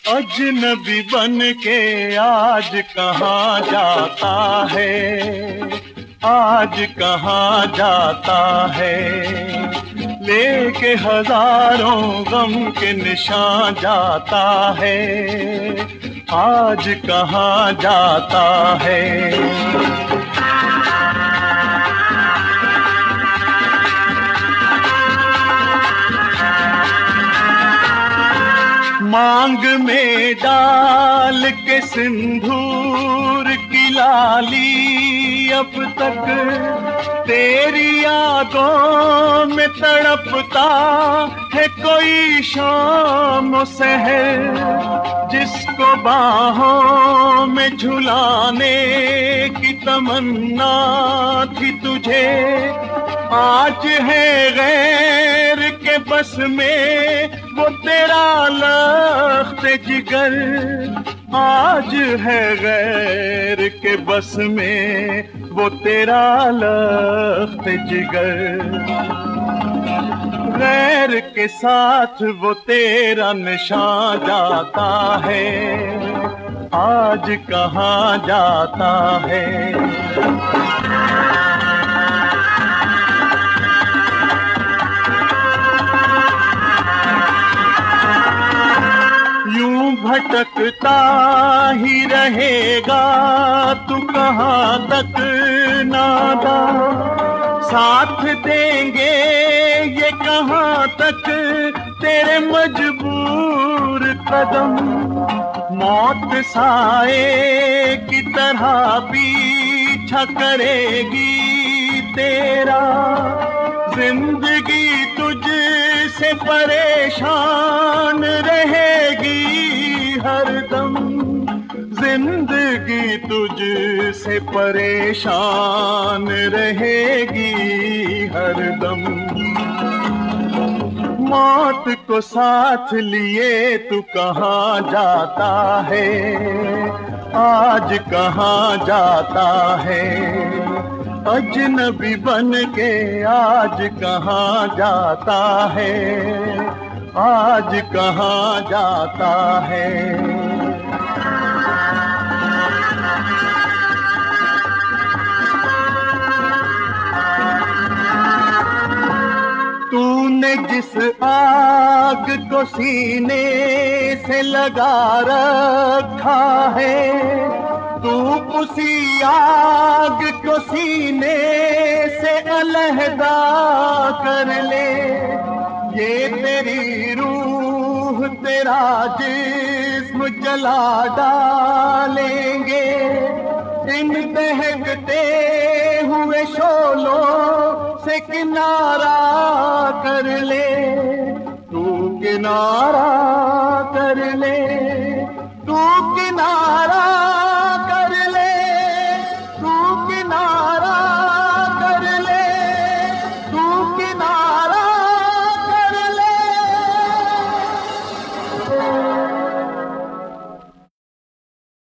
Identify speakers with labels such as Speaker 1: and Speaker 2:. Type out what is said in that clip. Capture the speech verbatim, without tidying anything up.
Speaker 1: अजनबी बन के आज कहाँ जाता है, आज कहाँ जाता है। लेके हजारों गम के निशान जाता है, आज कहाँ जाता है। मांग में डाल के सिंदूर की लाली अब तक तेरी यादों में तड़पता है कोई शाम सहर, जिसको बाहों में झुलाने की तमन्ना थी तुझे, आज है गैर के बस में वो तेरा लख्त जिगर, आज है गैर के बस में वो तेरा लख्त जिगर। गैर के साथ वो तेरा निशान जाता है, आज कहाँ जाता है। भटकता ही रहेगा तू कहाँ तक नादा, साथ देंगे ये कहाँ तक तेरे मजबूर कदम। मौत साए की तरह पीछा करेगी तेरा, जिंदगी तुझसे परेशान रहेगी हरदम, जिंदगी तुझसे परेशान रहेगी हरदम। मौत को साथ लिए तू कहाँ जाता है, आज कहाँ जाता है। अजनबी बन के आज कहाँ जाता है, आज कहाँ जाता है। तूने जिस आग को सीने से लगा रखा है, तू उसी आग को सीने से अलहदा कर ले। ये तेरी रूह तेरा जिस्म जला डालेंगे, इन दहकते हुए शोलों से किनारा कर ले, तू किनारा कर ले।